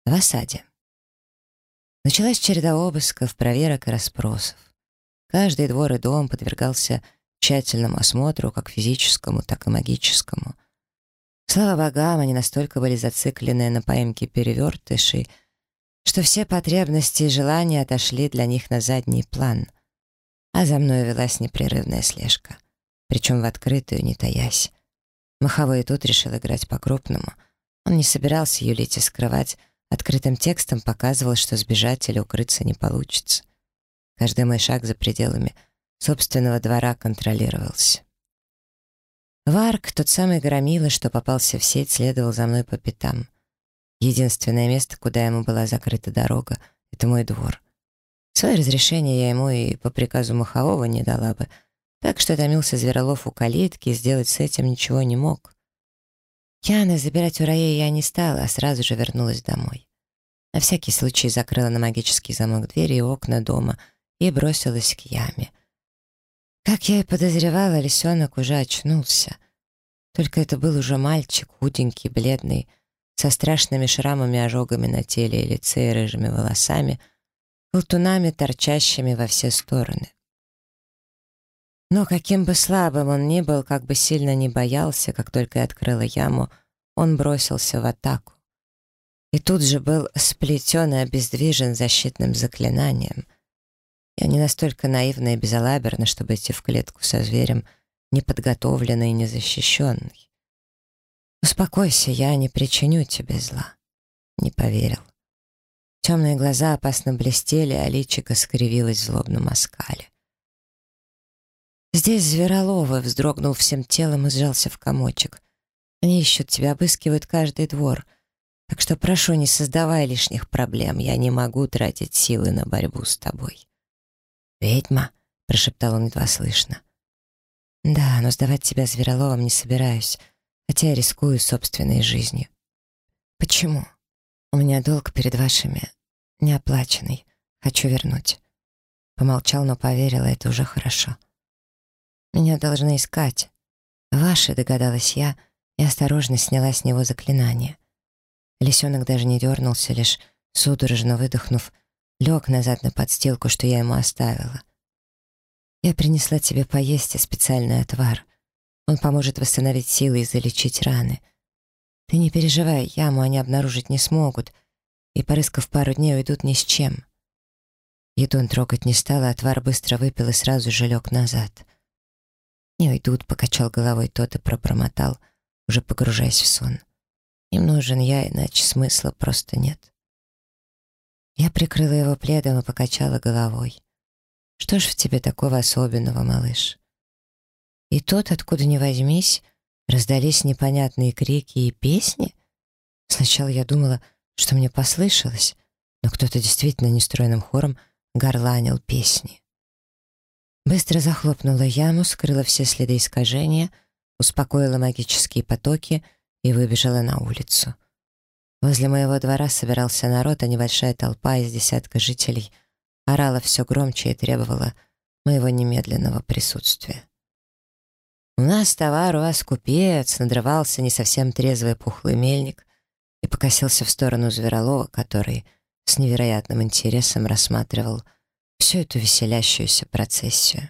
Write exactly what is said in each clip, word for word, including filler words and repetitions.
В осаде. Началась череда обысков, проверок и расспросов. Каждый двор и дом подвергался тщательному осмотру, как физическому, так и магическому. Слава богам, они настолько были зациклены на поимке перевертышей, что все потребности и желания отошли для них на задний план. А за мной велась непрерывная слежка, причем в открытую, не таясь. Маховой и тут решил играть по-крупному. Он не собирался юлить и скрывать, открытым текстом показывал, что сбежать или укрыться не получится. Каждый мой шаг за пределами собственного двора контролировался. Варк, тот самый громила, что попался в сеть, следовал за мной по пятам. Единственное место, куда ему была закрыта дорога, — это мой двор. Свое разрешение я ему и по приказу Махового не дала бы, так что томился Зверолов у калитки и сделать с этим ничего не мог. Яна забирать у Раи я не стала, а сразу же вернулась домой. На всякий случай закрыла на магический замок двери и окна дома и бросилась к яме. Как я и подозревала, лисенок уже очнулся. Только это был уже мальчик, худенький, бледный, со страшными шрамами, ожогами на теле и лице и рыжими волосами, колтунами, торчащими во все стороны. Но каким бы слабым он ни был, как бы сильно не боялся, как только я открыла яму, он бросился в атаку. И тут же был сплетен и обездвижен защитным заклинанием. Я не настолько наивна и безалаберна, чтобы идти в клетку со зверем, неподготовленной и незащищенной. «Успокойся, я не причиню тебе зла». Не поверил. Темные глаза опасно блестели, а личико скривилось в злобном оскале. «Здесь Звероловы», — вздрогнул всем телом и сжался в комочек. «Они ищут тебя, обыскивают каждый двор. Так что прошу, не создавай лишних проблем. Я не могу тратить силы на борьбу с тобой». «Ведьма», — прошептал он едва слышно. «Да, но сдавать тебя Звероловым не собираюсь, хотя я рискую собственной жизнью». «Почему?» «У меня долг перед вашими неоплаченный. Хочу вернуть». Помолчал, но поверила, это уже хорошо. «Меня должны искать». «Ваши», — догадалась я, и осторожно сняла с него заклинание. Лисенок даже не дернулся, лишь судорожно выдохнув, лег назад на подстилку, что я ему оставила. «Я принесла тебе поесть и специальный отвар. Он поможет восстановить силы и залечить раны. Ты не переживай, яму они обнаружить не смогут, и, порыскав пару дней, уйдут ни с чем». Еду он трогать не стал, а отвар быстро выпил и сразу же лег назад. «Не уйдут», — покачал головой тот и пробормотал, уже погружаясь в сон. «Им нужен я, иначе смысла просто нет». Я прикрыла его пледом и покачала головой. «Что ж в тебе такого особенного, малыш?» И тут, откуда ни возьмись, раздались непонятные крики и песни. Сначала я думала, что мне послышалось, но кто-то действительно нестройным хором горланил песни. Быстро захлопнула яму, скрыла все следы искажения, успокоила магические потоки и выбежала на улицу. Возле моего двора собирался народ, а небольшая толпа из десятка жителей орала все громче и требовала моего немедленного присутствия. «У нас товар, у вас купец», — надрывался не совсем трезвый пухлый мельник и покосился в сторону Зверолова, который с невероятным интересом рассматривал всю эту веселящуюся процессию.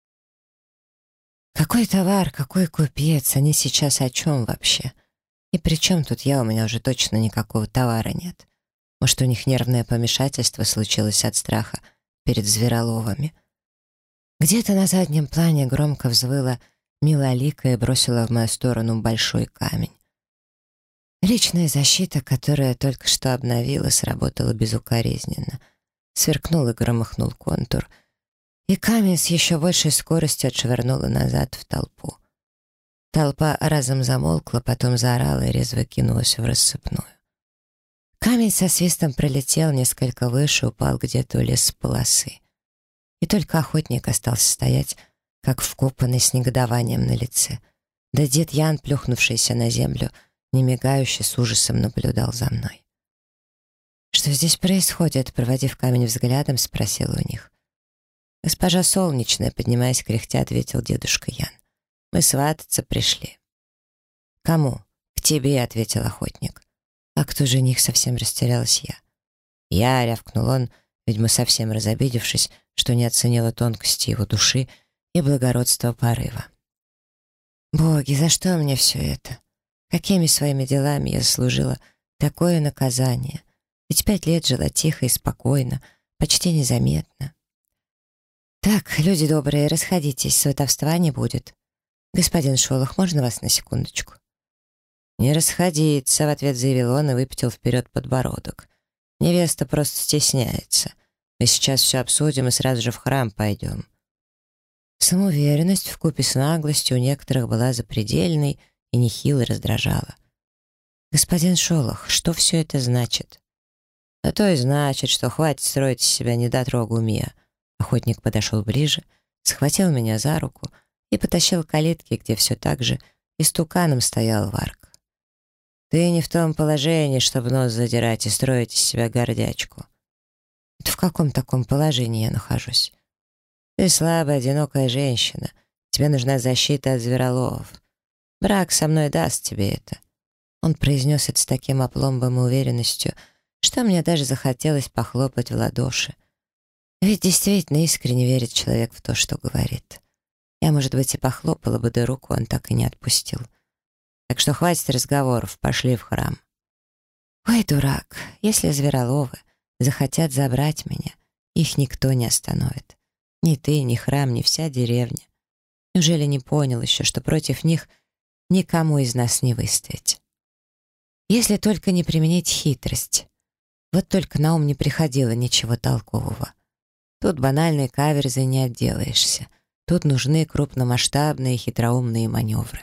«Какой товар, какой купец? Они сейчас о чем вообще? И при чем тут я? У меня уже точно никакого товара нет. Может, у них нервное помешательство случилось от страха перед Звероловами?» Где-то на заднем плане громко взвыла Милолика и бросила в мою сторону большой камень. Личная защита, которую я только что обновила, сработала безукоризненно. Сверкнул и громыхнул контур, и камень с еще большей скоростью отшвырнула назад в толпу. Толпа разом замолкла, потом заорала и резво кинулась в рассыпную. Камень со свистом пролетел несколько выше, упал где-то у лесополосы. И только охотник остался стоять, как вкопанный, с негодованием на лице. Да дед Ян, плюхнувшийся на землю, немигающе с ужасом наблюдал за мной. «Что здесь происходит?» — проводив камень взглядом, спросил у них. «Госпожа Солнечная», — поднимаясь кряхтя, ответил дедушка Ян. «Мы свататься пришли». «Кому?» «К тебе», — ответил охотник. «А кто жених?» — совсем растерялась я. «Я», — рявкнул он, видимо, совсем разобидевшись, что не оценила тонкости его души и благородства порыва. «Боги, за что мне все это? Какими своими делами я заслужила такое наказание? Ведь пять лет жила тихо и спокойно, почти незаметно. Так, люди добрые, расходитесь, сватовства не будет. Господин Шолох, можно вас на секундочку?» «Не расходиться», — в ответ заявил он и выпятил вперед подбородок. «Невеста просто стесняется. Мы сейчас все обсудим и сразу же в храм пойдем». Самоуверенность вкупе с наглостью у некоторых была запредельной и нехило раздражала. «Господин Шолох, что все это значит?» «А то и значит, что хватит строить из себя недотрогу, Мия». Охотник подошел ближе, схватил меня за руку и потащил к калитке, где все так же истуканом стоял Варк. «Ты не в том положении, чтобы нос задирать и строить из себя гордячку». «Это в каком таком положении я нахожусь?» «Ты слабая, одинокая женщина. Тебе нужна защита от звероловов. Брак со мной даст тебе это». Он произнес это с таким опломбом и уверенностью, что мне даже захотелось похлопать в ладоши. Ведь действительно искренне верит человек в то, что говорит. Я, может быть, и похлопала бы, да руку он так и не отпустил. Так что хватит разговоров, пошли в храм. Ой, дурак, если звероловы захотят забрать меня, их никто не остановит. Ни ты, ни храм, ни вся деревня. Неужели не понял еще, что против них никому из нас не выстоять? Если только не применить хитрость. Вот только на ум не приходило ничего толкового. Тут банальной каверзой не отделаешься. Тут нужны крупномасштабные хитроумные маневры.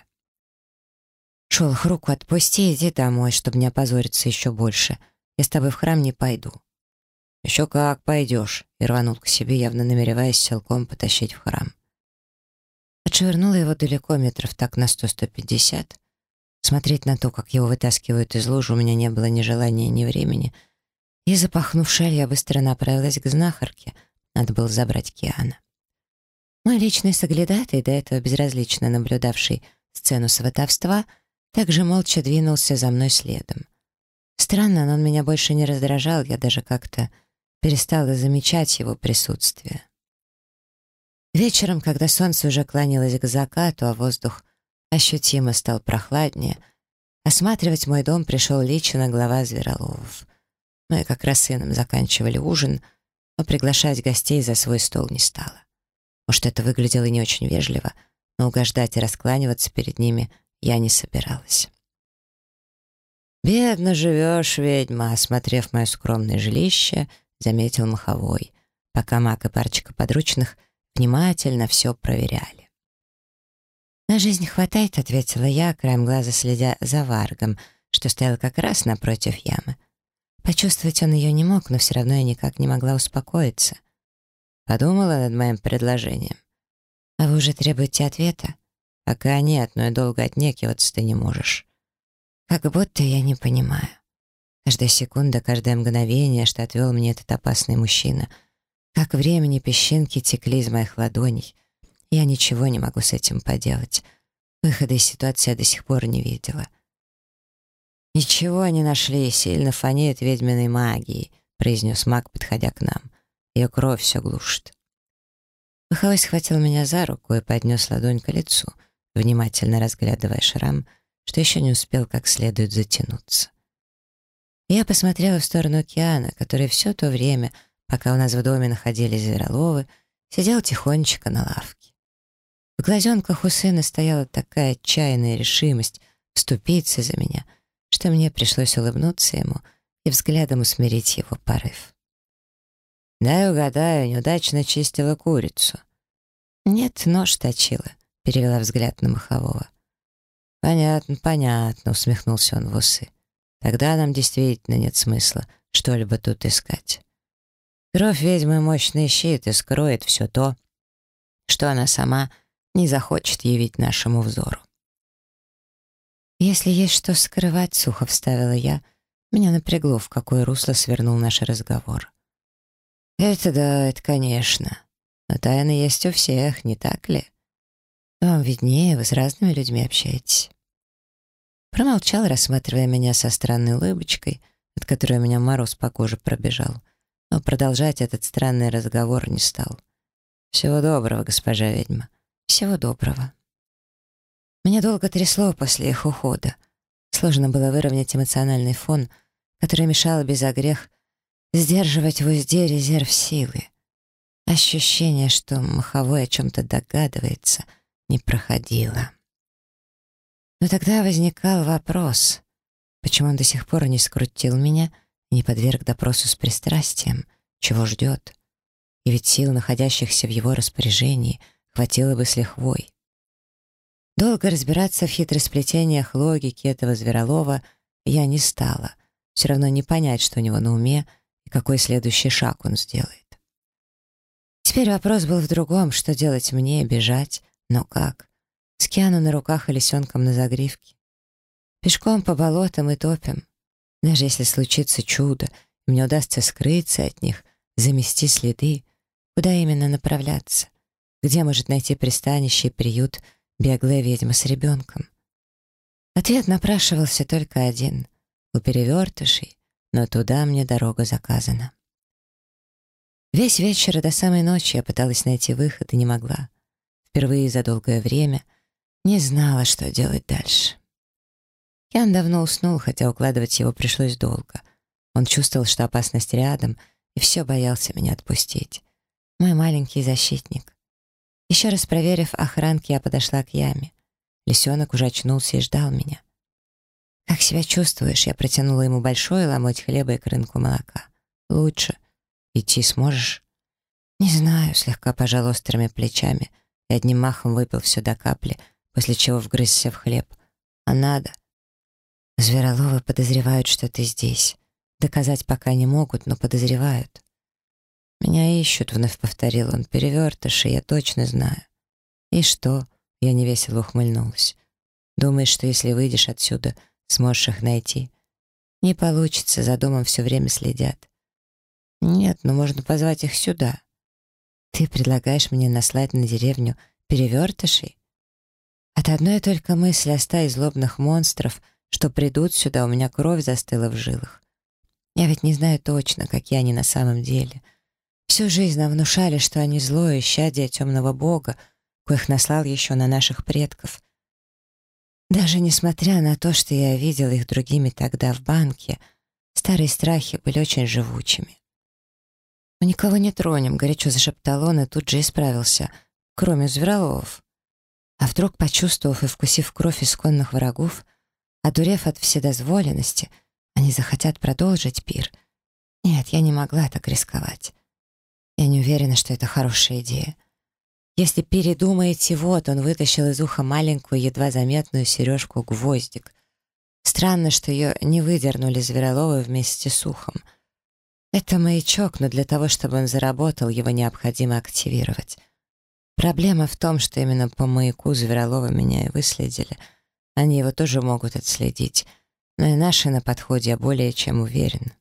«Шолох, руку отпусти, иди домой, чтобы не опозориться еще больше. Я с тобой в храм не пойду». «Еще как пойдешь», и рванул к себе, явно намереваясь силком потащить в храм. Отшвырнула его далеко, метров так на сто-сто пятьдесят. Смотреть на то, как его вытаскивают из лужи, у меня не было ни желания, ни времени. И, запахнув шаль, я быстро направилась к знахарке. Надо было забрать Киана. Мой личный соглядатай, до этого безразлично наблюдавший сцену сватовства, также молча двинулся за мной следом. Странно, но он меня больше не раздражал, я даже как-то перестала замечать его присутствие. Вечером, когда солнце уже клонилось к закату, а воздух ощутимо стал прохладнее, осматривать мой дом пришел лично глава Звероловов. Мы как раз с сыном заканчивали ужин, но приглашать гостей за свой стол не стала. Может, это выглядело не очень вежливо, но угождать и раскланиваться перед ними я не собиралась. «Бедно живешь, ведьма», — осмотрев мое скромное жилище, заметил Маховой, пока Мак и парочка подручных внимательно все проверяли. «На жизнь хватает», — ответила я, краем глаза следя за Варгом, что стоял как раз напротив ямы. Почувствовать он ее не мог, но все равно я никак не могла успокоиться. Подумала над моим предложением. «А вы уже требуете ответа?» «Пока нет, но и долго отнекиваться ты не можешь». «Как будто я не понимаю. Каждая секунда, каждое мгновение, что отвел мне этот опасный мужчина, как времени песчинки текли из моих ладоней. Я ничего не могу с этим поделать. Выхода из ситуации я до сих пор не видела». «Ничего не нашли, сильно фонит ведьминой магией», — произнес маг, подходя к нам. «Ее кровь все глушит». Маховой схватил меня за руку и поднес ладонь к лицу, внимательно разглядывая шрам, что еще не успел как следует затянуться. Я посмотрела в сторону океана, который все то время, пока у нас в доме находились звероловы, сидел тихонечко на лавке. В глазенках у сына стояла такая отчаянная решимость вступиться за меня, что мне пришлось улыбнуться ему и взглядом усмирить его порыв. «Дай угадаю, неудачно чистила курицу». «Нет, нож точила», — перевела взгляд на Махового. «Понятно, понятно», — усмехнулся он в усы. «Тогда нам действительно нет смысла что-либо тут искать. Кровь ведьмы — мощный щит и скроет все то, что она сама не захочет явить нашему взору». «Если есть что скрывать», — сухо вставила я, меня напрягло, в какое русло свернул наш разговор. «Это да, это конечно. Но тайны есть у всех, не так ли? Вам виднее, вы с разными людьми общаетесь». Промолчал, рассматривая меня со странной улыбочкой, от которой у меня мороз по коже пробежал, но продолжать этот странный разговор не стал. «Всего доброго, госпожа ведьма». «Всего доброго». Меня долго трясло после их ухода. Сложно было выровнять эмоциональный фон, который мешал без огрех сдерживать в узде резерв силы. Ощущение, что Маховой о чем-то догадывается, не проходило. Но тогда возникал вопрос, почему он до сих пор не скрутил меня и не подверг допросу с пристрастием, чего ждет. И ведь сил, находящихся в его распоряжении, хватило бы с лихвой. Долго разбираться в хитросплетениях логики этого зверолова я не стала. Все равно не понять, что у него на уме и какой следующий шаг он сделает. Теперь вопрос был в другом, что делать мне, бежать, но как? С Киану на руках и лисенком на загривке. Пешком по болотам и топям. Даже если случится чудо, и мне удастся скрыться от них, замести следы, куда именно направляться? Где может найти пристанище и приют беглая ведьма с ребенком? Ответ напрашивался только один — у перевертышей, но туда мне дорога заказана. Весь вечер и до самой ночи я пыталась найти выход и не могла. Впервые за долгое время не знала, что делать дальше. Киан давно уснул, хотя укладывать его пришлось долго. Он чувствовал, что опасность рядом, и все боялся меня отпустить. Мой маленький защитник. Еще раз проверив охранки, я подошла к яме. Лисенок уже очнулся и ждал меня. «Как себя чувствуешь?» Я протянула ему большой ломоть хлеба и крынку молока. «Лучше. Идти сможешь?» «Не знаю», — слегка пожал острыми плечами и одним махом выпил все до капли, после чего вгрызся в хлеб. «А надо?» «Звероловы подозревают, что ты здесь. Доказать пока не могут, но подозревают». «Меня ищут», — вновь повторил он, — «перевертыши, я точно знаю». «И что?» — я невесело ухмыльнулась. «Думаешь, что если выйдешь отсюда, сможешь их найти?» «Не получится, за домом все время следят». «Нет, но можно позвать их сюда». «Ты предлагаешь мне наслать на деревню перевертышей?» От одной только мысли о стае злобных монстров, что придут сюда, у меня кровь застыла в жилах. Я ведь не знаю точно, какие они на самом деле. Всю жизнь нам внушали, что они злое исчадие темного бога, коих наслал еще на наших предков. Даже несмотря на то, что я видел их другими тогда в банке, старые страхи были очень живучими. «Мы никого не тронем», — горячо зашептал он и тут же исправился, кроме звероловов. А вдруг, почувствовав и вкусив кровь исконных врагов, одурев от вседозволенности, они захотят продолжить пир? Нет, я не могла так рисковать. Я не уверена, что это хорошая идея. Если передумаете, вот он вытащил из уха маленькую, едва заметную сережку-гвоздик. Странно, что ее не выдернули звероловы вместе с ухом. Это маячок, но для того, чтобы он заработал, его необходимо активировать. Проблема в том, что именно по маяку звероловы меня и выследили. Они его тоже могут отследить, но и наши на подходе, я более чем уверен.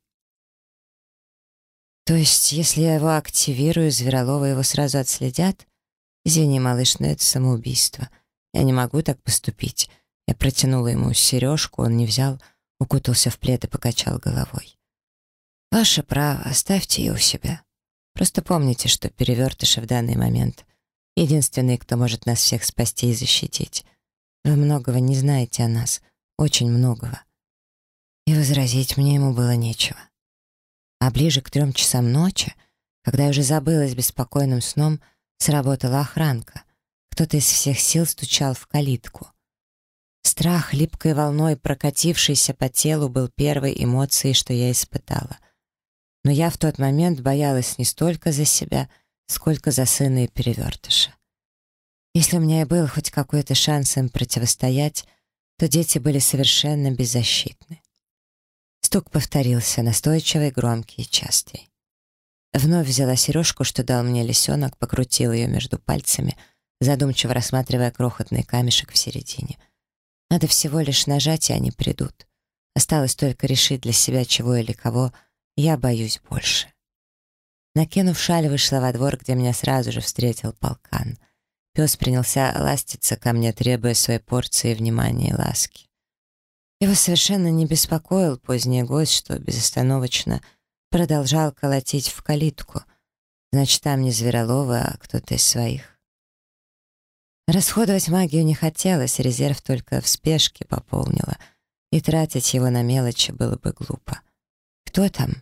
То есть, если я его активирую, звероловы его сразу отследят? Извини, малыш, но это самоубийство. Я не могу так поступить. Я протянула ему сережку, он не взял, укутался в плед и покачал головой. Ваше право, оставьте ее у себя. Просто помните, что перевертыши в данный момент — единственные, кто может нас всех спасти и защитить. Вы многого не знаете о нас, очень многого. И возразить мне ему было нечего. А ближе к трем часам ночи, когда я уже забылась беспокойным сном, сработала охранка. Кто-то из всех сил стучал в калитку. Страх, липкой волной прокатившийся по телу, был первой эмоцией, что я испытала. Но я в тот момент боялась не столько за себя, сколько за сына и перевертыша. Если у меня и был хоть какой-то шанс им противостоять, то дети были совершенно беззащитны. Стук повторился, настойчивый, громкий и частый. Вновь взяла сережку, что дал мне лисенок, покрутила ее между пальцами, задумчиво рассматривая крохотный камешек в середине. Надо всего лишь нажать, и они придут. Осталось только решить для себя, чего или кого я боюсь больше. Накинув шаль, вышла во двор, где меня сразу же встретил полкан. Пес принялся ластиться ко мне, требуя своей порции внимания и ласки. Его совершенно не беспокоил поздний гость, что безостановочно продолжал колотить в калитку. Значит, там не Зверолова, а кто-то из своих. Расходовать магию не хотелось, резерв только в спешке пополнила, и тратить его на мелочи было бы глупо. «Кто там?»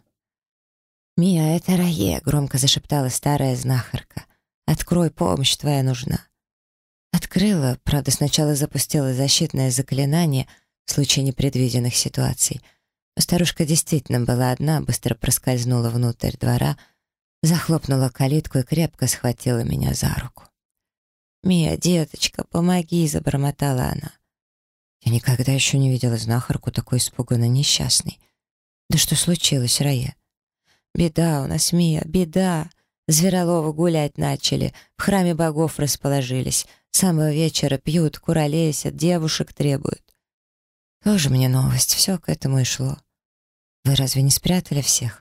«Мия, это Рае», — громко зашептала старая знахарка. «Открой, помощь твоя нужна». Открыла, правда, сначала запустила защитное заклинание в случае непредвиденных ситуаций. Но старушка действительно была одна, быстро проскользнула внутрь двора, захлопнула калитку и крепко схватила меня за руку. «Мия, деточка, помоги!» — забормотала она. Я никогда еще не видела знахарку такой испуганно несчастной. «Да что случилось, Рае?» «Беда у нас, Мия, беда!» Звероловы гулять начали, в храме богов расположились. С самого вечера пьют, куролесят, девушек требуют. Тоже мне новость, все к этому и шло. Вы разве не спрятали всех?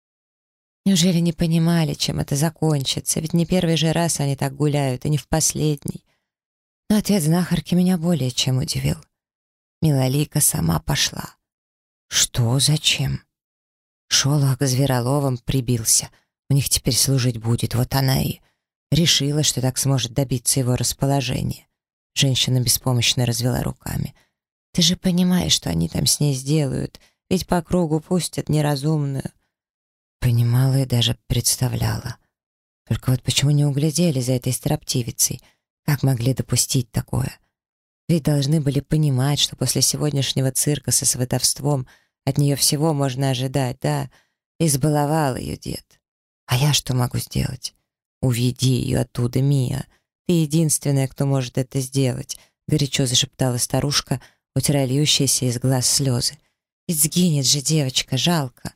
Неужели не понимали, чем это закончится? Ведь не первый же раз они так гуляют, и не в последний. Но ответ знахарки меня более чем удивил. Милолика сама пошла. Что? Зачем? Шолох к Звероловым прибился. У них теперь служить будет, вот она и решила, что так сможет добиться его расположения. Женщина беспомощно развела руками. «Ты же понимаешь, что они там с ней сделают, ведь по кругу пустят неразумную». Понимала и даже представляла. Только вот почему не углядели за этой строптивицей? Как могли допустить такое? Ведь должны были понимать, что после сегодняшнего цирка со сватовством от нее всего можно ожидать, да? Избаловал ее дед. А я что могу сделать? «Уведи ее оттуда, Мия. Ты единственная, кто может это сделать», — горячо зашептала старушка, утирая льющиеся из глаз слезы. «Ведь сгинет же девочка, жалко».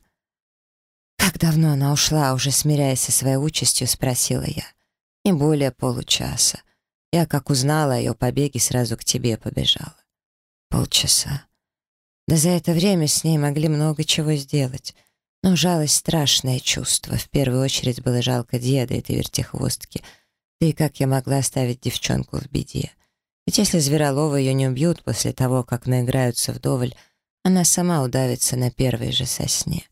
«Как давно она ушла, уже смиряясь со своей участью?» — спросила я. «Не более получаса. Я, как узнала о ее побеге, сразу к тебе побежала». «Полчаса. Да за это время с ней могли много чего сделать». Но жалость — страшное чувство. В первую очередь было жалко деда этой вертихвостки. Да и как я могла оставить девчонку в беде? Ведь если Зверолова ее не убьют после того, как наиграются вдоволь, она сама удавится на первой же сосне.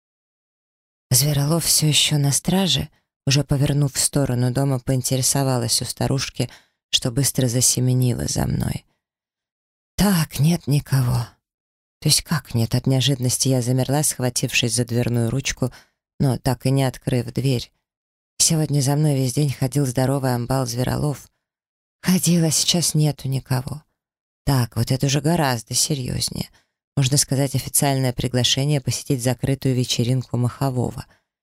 Зверолов все еще на страже, уже повернув в сторону дома, поинтересовалась у старушки, что быстро засеменила за мной. «Так, нет никого». То есть как нет? От неожиданности я замерла, схватившись за дверную ручку, но так и не открыв дверь. Сегодня за мной весь день ходил здоровый амбал Зверолов. Ходил, а сейчас нету никого. Так, вот это уже гораздо серьезнее. Можно сказать, официальное приглашение посетить закрытую вечеринку Махового.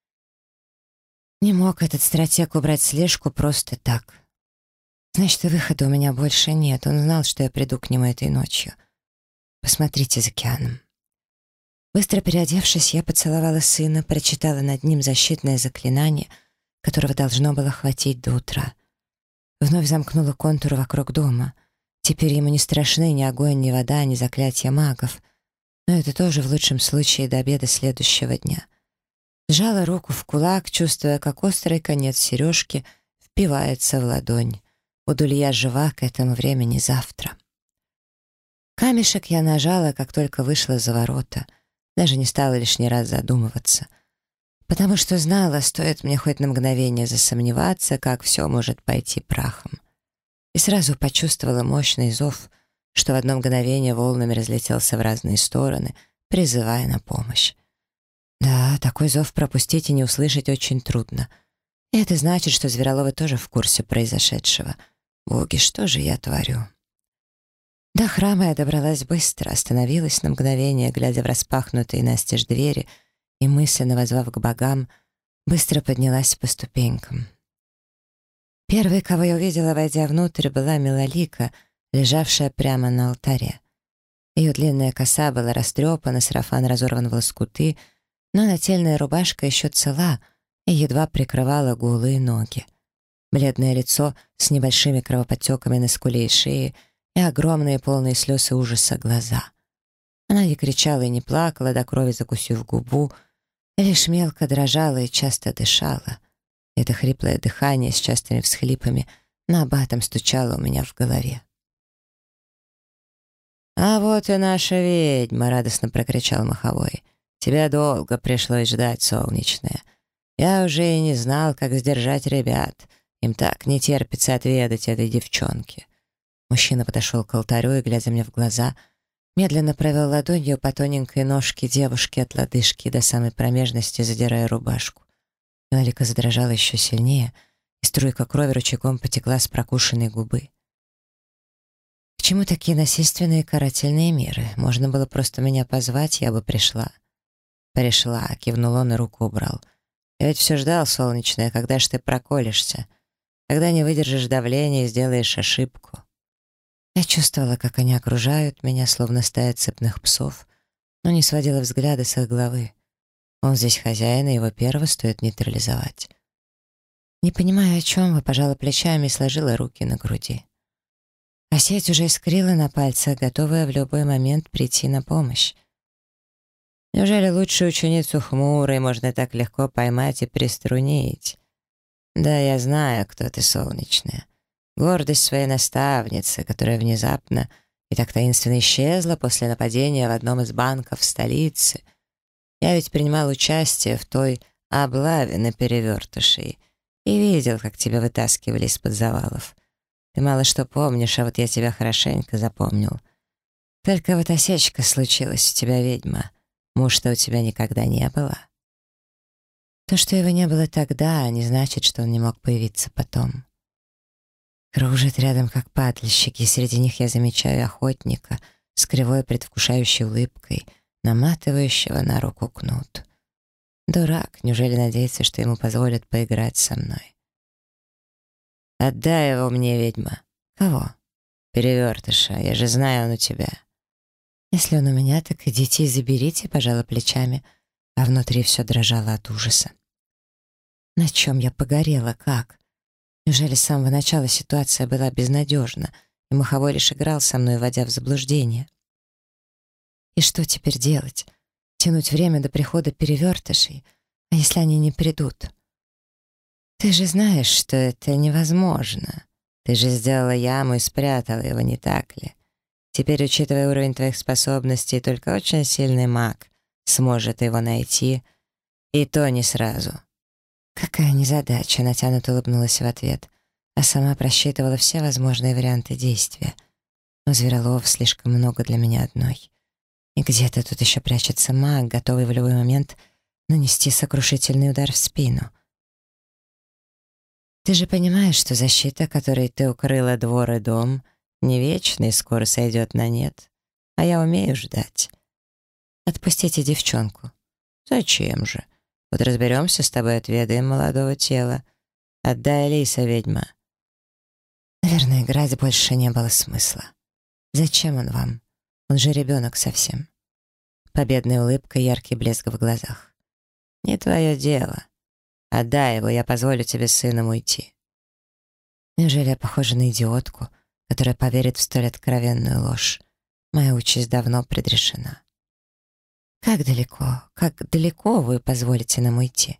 Не мог этот стратег убрать слежку просто так. Значит, и выхода у меня больше нет. Он знал, что я приду к нему этой ночью. Посмотрите за океаном. Быстро переодевшись, я поцеловала сына, прочитала над ним защитное заклинание, которого должно было хватить до утра. Вновь замкнула контур вокруг дома. Теперь ему не страшны ни огонь, ни вода, ни заклятия магов. Но это тоже в лучшем случае до обеда следующего дня. Сжала руку в кулак, чувствуя, как острый конец сережки впивается в ладонь. Буду ли я жива к этому времени завтра? Камешек я нажала, как только вышла за ворота. Даже не стала лишний раз задумываться. Потому что знала, стоит мне хоть на мгновение засомневаться, как все может пойти прахом. И сразу почувствовала мощный зов, что в одно мгновение волнами разлетелся в разные стороны, призывая на помощь. Да, такой зов пропустить и не услышать очень трудно. И это значит, что Звероловы тоже в курсе произошедшего. Боги, что же я творю? До храма я добралась быстро, остановилась на мгновение, глядя в распахнутые настежь двери, и, мысленно воззвав к богам, быстро поднялась по ступенькам. Первой, кого я увидела, войдя внутрь, была Милолика, лежавшая прямо на алтаре. Ее длинная коса была растрепана, сарафан разорван в лоскуты, но нательная рубашка еще цела и едва прикрывала голые ноги. Бледное лицо с небольшими кровоподтеками на скуле и шее и огромные полные слез и ужаса глаза. Она не кричала и не плакала, до крови закусив губу, и лишь мелко дрожала и часто дышала. Это хриплое дыхание с частыми всхлипами набатом стучало у меня в голове. «А вот и наша ведьма!» — радостно прокричал Маховой. «Тебя долго пришлось ждать, солнечная. Я уже и не знал, как сдержать ребят. Им так не терпится отведать этой девчонки». Мужчина подошел к алтарю и, глядя мне в глаза, медленно провел ладонью по тоненькой ножке девушки от лодыжки до самой промежности, задирая рубашку. Мелалика задрожала еще сильнее, и струйка крови ручейком потекла с прокушенной губы. К чему такие насильственные карательные меры? Можно было просто меня позвать, я бы пришла. «Пришла», — кивнул он и руку убрал. «Я ведь все ждал, солнечная, когда ж ты проколешься? Когда не выдержишь давления и сделаешь ошибку». Я чувствовала, как они окружают меня, словно стая цепных псов, но не сводила взгляда с их головы. Он здесь хозяин, и его перво стоит нейтрализовать. Не понимая, о чем, вы, пожала плечами и сложила руки на груди. А сеть уже искрила на пальцах, готовая в любой момент прийти на помощь. Неужели лучшую ученицу хмурой можно так легко поймать и приструнить? Да, я знаю, кто ты, солнечная. Гордость своей наставницы, которая внезапно и так таинственно исчезла после нападения в одном из банков столицы. Я ведь принимал участие в той облаве на перевертышей и видел, как тебя вытаскивали из-под завалов. Ты мало что помнишь, а вот я тебя хорошенько запомнил. Только вот осечка случилась у тебя, ведьма. Муж-то у тебя никогда не было. То, что его не было тогда, не значит, что он не мог появиться потом. Кружит рядом, как падальщики, и среди них я замечаю охотника с кривой предвкушающей улыбкой, наматывающего на руку кнут. Дурак, неужели надеется, что ему позволят поиграть со мной? «Отдай его мне, ведьма». «Кого?» «Перевертыша, я же знаю, он у тебя». «Если он у меня, так идите и заберите», — пожала плечами, а внутри все дрожало от ужаса. На чем я погорела, как? Неужели с самого начала ситуация была безнадежна, и Маховой лишь играл со мной, вводя в заблуждение? И что теперь делать? Тянуть время до прихода перевертышей? А если они не придут? Ты же знаешь, что это невозможно. Ты же сделала яму и спрятала его, не так ли? Теперь, учитывая уровень твоих способностей, только очень сильный маг сможет его найти, и то не сразу. «Какая незадача», — натянуто улыбнулась в ответ, а сама просчитывала все возможные варианты действия. Но зверолов слишком много для меня одной. И где-то тут еще прячется маг, готовый в любой момент нанести сокрушительный удар в спину. Ты же понимаешь, что защита, которой ты укрыла двор и дом, не вечна и скоро сойдет на нет. А я умею ждать. Отпустите девчонку. Зачем же? Вот разберемся с тобой, отведаем молодого тела. Отдай Алиса, ведьма. Наверное, играть больше не было смысла. Зачем он вам? Он же ребенок совсем. Победная улыбка и яркий блеск в глазах. Не твое дело. Отдай его, я позволю тебе с сыном уйти. Неужели я похожа на идиотку, которая поверит в столь откровенную ложь? Моя участь давно предрешена. Как далеко, как далеко вы позволите нам уйти?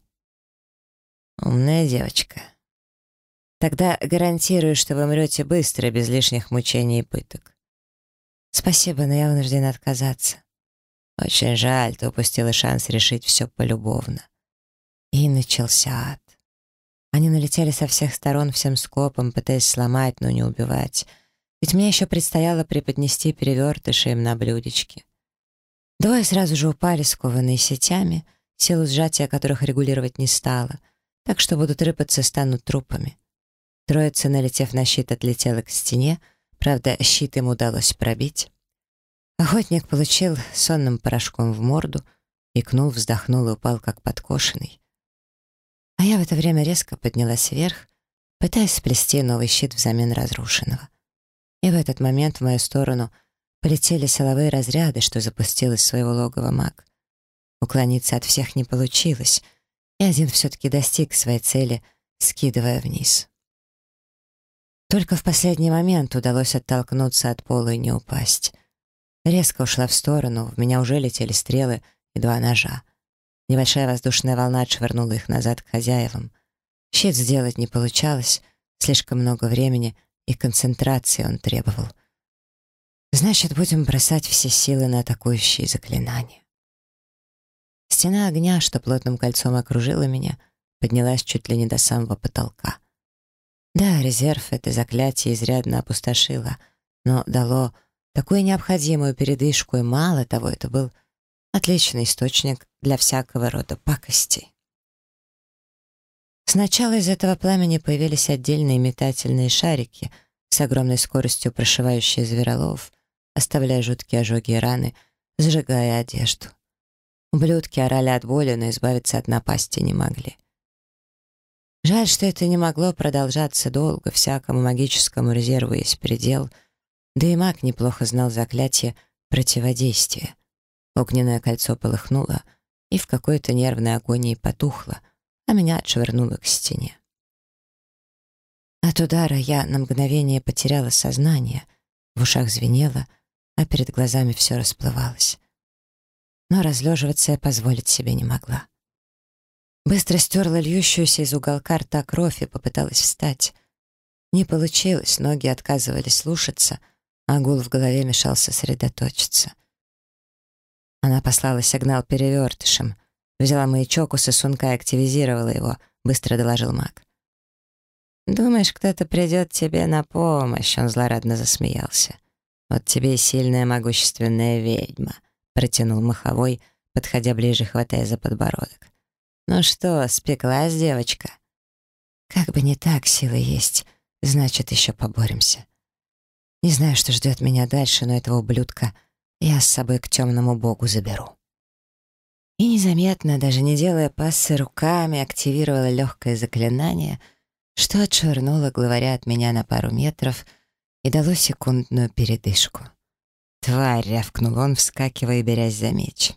Умная девочка. Тогда гарантирую, что вы умрете быстро, без лишних мучений и пыток. Спасибо, но я вынуждена отказаться. Очень жаль, ты упустила шанс решить все полюбовно. И начался ад. Они налетели со всех сторон всем скопом, пытаясь сломать, но не убивать. Ведь мне еще предстояло преподнести перевертыши им на блюдечке. Двое сразу же упали, скованные сетями, силу сжатия которых регулировать не стала, так что будут рыпаться, станут трупами. Троица, налетев на щит, отлетела к стене, правда, щит им удалось пробить. Охотник получил сонным порошком в морду, икнул, вздохнул и упал, как подкошенный. А я в это время резко поднялась вверх, пытаясь сплести новый щит взамен разрушенного. И в этот момент в мою сторону полетели силовые разряды, что запустил из своего логова маг. Уклониться от всех не получилось, и один все-таки достиг своей цели, скидывая вниз. Только в последний момент удалось оттолкнуться от пола и не упасть. Резко ушла в сторону, в меня уже летели стрелы и два ножа. Небольшая воздушная волна отшвырнула их назад к хозяевам. Щит сделать не получалось, слишком много времени и концентрации он требовал. Значит, будем бросать все силы на атакующие заклинания. Стена огня, что плотным кольцом окружила меня, поднялась чуть ли не до самого потолка. Да, резерв это заклятие изрядно опустошило, но дало такую необходимую передышку, и мало того, это был отличный источник для всякого рода пакостей. Сначала из этого пламени появились отдельные метательные шарики с огромной скоростью прошивающие зверолов, оставляя жуткие ожоги и раны, сжигая одежду. Ублюдки орали от боли, но избавиться от напасти не могли. Жаль, что это не могло продолжаться долго, всякому магическому резерву есть предел, да и маг неплохо знал заклятие противодействия. Огненное кольцо полыхнуло и в какой-то нервной агонии потухло, а меня отшвырнуло к стене. От удара я на мгновение потеряла сознание, в ушах звенело, а перед глазами все расплывалось. Но разлеживаться я позволить себе не могла. Быстро стерла льющуюся из уголка рта кровь и попыталась встать. Не получилось, ноги отказывались слушаться, а гул в голове мешал сосредоточиться. Она послала сигнал перевертышем, взяла маячок у сосунка и активизировала его, быстро доложил маг. «Думаешь, кто-то придет тебе на помощь?» Он злорадно засмеялся. «Вот тебе и сильная могущественная ведьма», — протянул Маховой, подходя ближе, хватая за подбородок. «Ну что, спеклась девочка?» «Как бы не так, силы есть, значит, еще поборемся. Не знаю, что ждет меня дальше, но этого ублюдка я с собой к темному богу заберу». И незаметно, даже не делая пассы руками, активировала легкое заклинание, что отшвырнуло главаря от меня на пару метров и дало секундную передышку. «Тварь!» — рявкнул он, вскакивая и берясь за меч.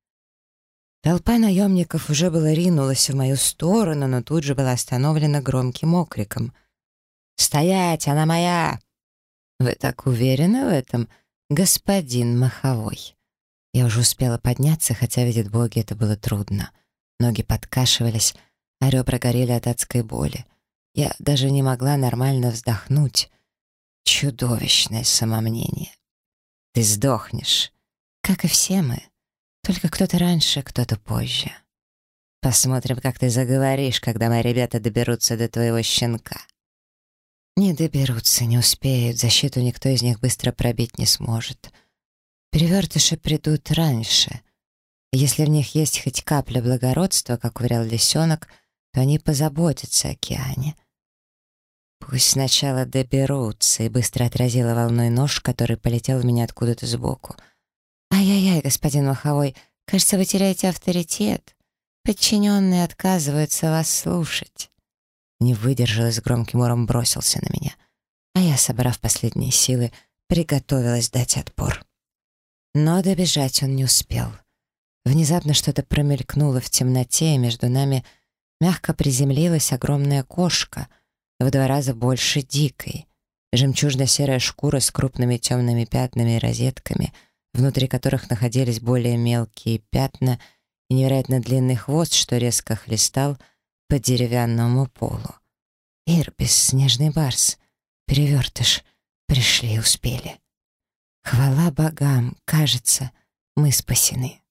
Толпа наемников уже было ринулась в мою сторону, но тут же была остановлена громким окриком. «Стоять! Она моя!» «Вы так уверены в этом, господин Маховой?» Я уже успела подняться, хотя, видят боги, это было трудно. Ноги подкашивались, а ребра горели от адской боли. Я даже не могла нормально вздохнуть. Чудовищное самомнение. «Ты сдохнешь, как и все мы. Только кто-то раньше, кто-то позже. Посмотрим, как ты заговоришь, когда мои ребята доберутся до твоего щенка». Не доберутся, не успеют, защиту никто из них быстро пробить не сможет. Перевертыши придут раньше. Если в них есть хоть капля благородства, как уверял лисенок, то они позаботятся о океане. Пусть сначала доберутся, и быстро отразила волной нож, который полетел в меня откуда-то сбоку. «Ай-яй-яй, господин Маховой, кажется, вы теряете авторитет. Подчиненные отказываются вас слушать». Не выдержал и с громким ором бросился на меня. А я, собрав последние силы, приготовилась дать отпор. Но добежать он не успел. Внезапно что-то промелькнуло в темноте, и между нами мягко приземлилась огромная кошка, в два раза больше дикой. Жемчужно-серая шкура с крупными темными пятнами и розетками, внутри которых находились более мелкие пятна и невероятно длинный хвост, что резко хлестал по деревянному полу. Ирбис, снежный барс, перевертыш, пришли и успели. Хвала богам, кажется, мы спасены.